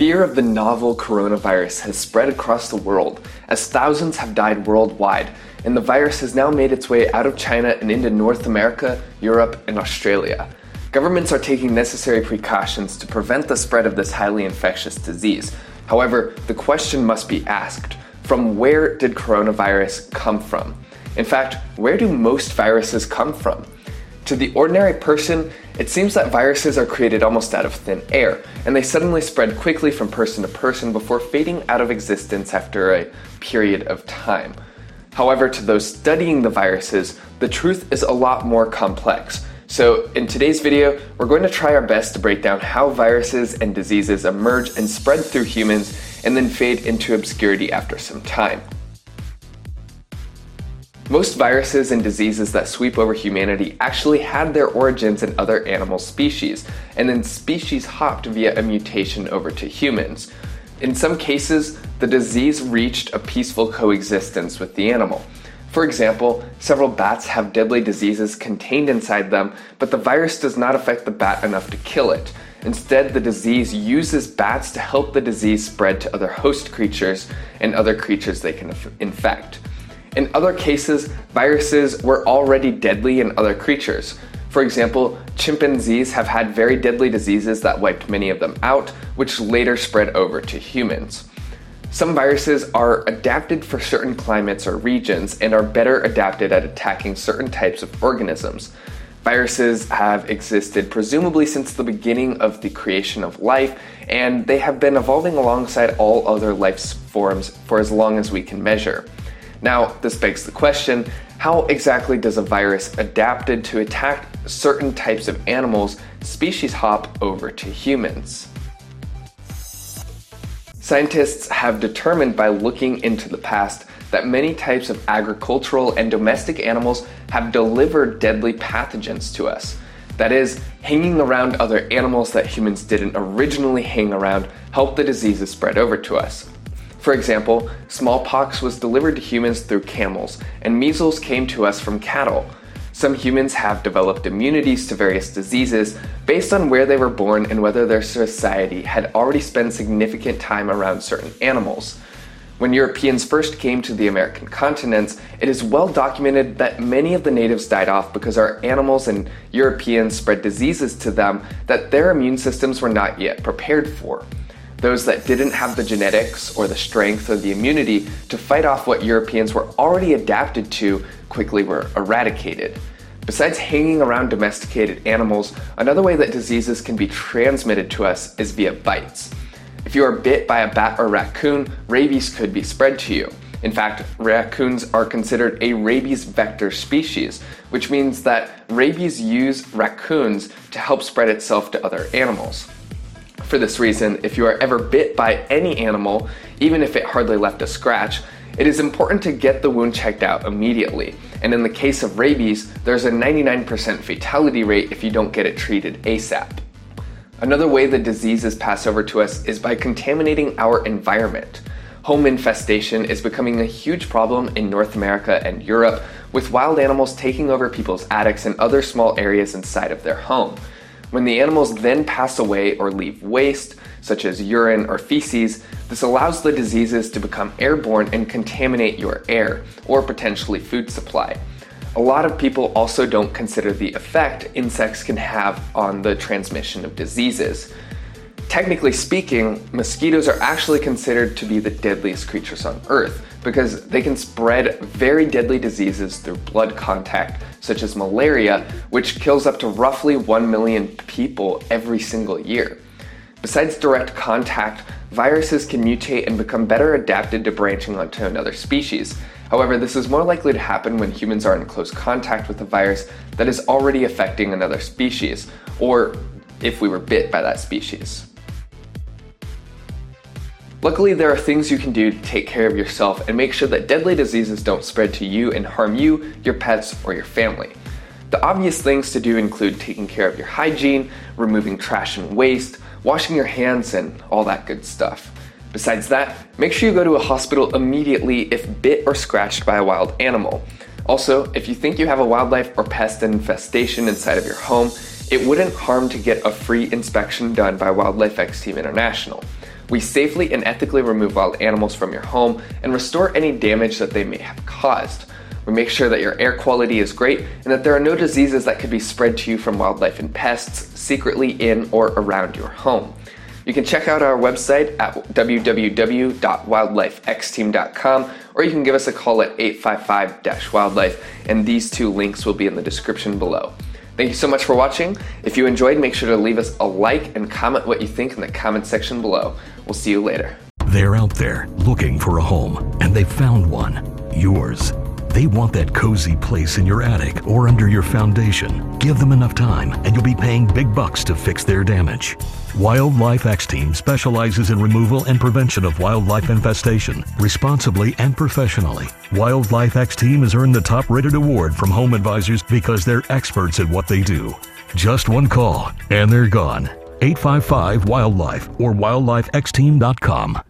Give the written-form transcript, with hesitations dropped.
fear of the novel coronavirus has spread across the world as thousands have died worldwide, and the virus has now made its way out of China and into North America, Europe, and Australia. Governments are taking necessary precautions to prevent the spread of this highly infectious disease. However, the question must be asked, from where did coronavirus come from? In fact, where do most viruses come from? To the ordinary person, it seems that viruses are created almost out of thin air, and they suddenly spread quickly from person to person before fading out of existence after a period of time. However, to those studying the viruses, the truth is a lot more complex. So in today's video, we're going to try our best to break down how viruses and diseases emerge and spread through humans and then fade into obscurity after some time. Most viruses and diseases that sweep over humanity actually had their origins in other animal species, and then species hopped via a mutation over to humans. In some cases, the disease reached a peaceful coexistence with the animal. For example, several bats have deadly diseases contained inside them, but the virus does not affect the bat enough to kill it. Instead, the disease uses bats to help the disease spread to other host creatures and other creatures they can infect. In other cases, viruses were already deadly in other creatures. For example, chimpanzees have had very deadly diseases that wiped many of them out, which later spread over to humans. Some viruses are adapted for certain climates or regions and are better adapted at attacking certain types of organisms. Viruses have existed presumably since the beginning of the creation of life, and they have been evolving alongside all other life forms for as long as we can measure. Now, this begs the question, how exactly does a virus adapted to attack certain types of animals species hop over to humans? Scientists have determined by looking into the past that many types of agricultural and domestic animals have delivered deadly pathogens to us. That is, hanging around other animals that humans didn't originally hang around helped the diseases spread over to us. For example, smallpox was delivered to humans through camels, and measles came to us from cattle. Some humans have developed immunities to various diseases based on where they were born and whether their society had already spent significant time around certain animals. When Europeans first came to the American continents, it is well documented that many of the natives died off because our animals and Europeans spread diseases to them that their immune systems were not yet prepared for. Those that didn't have the genetics or the strength or the immunity to fight off what Europeans were already adapted to quickly were eradicated. Besides hanging around domesticated animals, another way that diseases can be transmitted to us is via bites. If you are bit by a bat or raccoon, rabies could be spread to you. In fact, raccoons are considered a rabies vector species, which means that rabies use raccoons to help spread itself to other animals. For this reason, if you are ever bit by any animal, even if it hardly left a scratch, it is important to get the wound checked out immediately. And in the case of rabies, there's a 99% fatality rate if you don't get it treated ASAP. Another way the diseases pass over to us is by contaminating our environment. Home infestation is becoming a huge problem in North America and Europe, with wild animals taking over people's attics and other small areas inside of their home. When the animals then pass away or leave waste, such as urine or feces, this allows the diseases to become airborne and contaminate your air, or potentially food supply. A lot of people also don't consider the effect insects can have on the transmission of diseases. Technically speaking, mosquitoes are actually considered to be the deadliest creatures on Earth because they can spread very deadly diseases through blood contact, such as malaria, which kills up to roughly 1 million people every single year. Besides direct contact, viruses can mutate and become better adapted to branching onto another species. However, this is more likely to happen when humans are in close contact with a virus that is already affecting another species, or if we were bit by that species. Luckily, there are things you can do to take care of yourself and make sure that deadly diseases don't spread to you and harm you, your pets, or your family. The obvious things to do include taking care of your hygiene, removing trash and waste, washing your hands, and all that good stuff. Besides that, make sure you go to a hospital immediately if bit or scratched by a wild animal. Also, if you think you have a wildlife or pest infestation inside of your home, it wouldn't harm to get a free inspection done by Wildlife X Team International. We safely and ethically remove wild animals from your home and restore any damage that they may have caused. We make sure that your air quality is great and that there are no diseases that could be spread to you from wildlife and pests secretly in or around your home. You can check out our website at www.wildlifexteam.com, or you can give us a call at 855-WILDLIFE, and these two links will be in the description below. Thank you so much for watching. If you enjoyed, make sure to leave us a like and comment what you think in the comment section below. We'll see you later. They're out there looking for a home, and they found one. Yours. They want that cozy place in your attic or under your foundation. Give them enough time, and you'll be paying big bucks to fix their damage. Wildlife X-Team specializes in removal and prevention of wildlife infestation, responsibly and professionally. Wildlife X-Team has earned the top-rated award from Home Advisors because they're experts at what they do. Just one call, and they're gone. 855-WILDLIFE or wildlifexteam.com.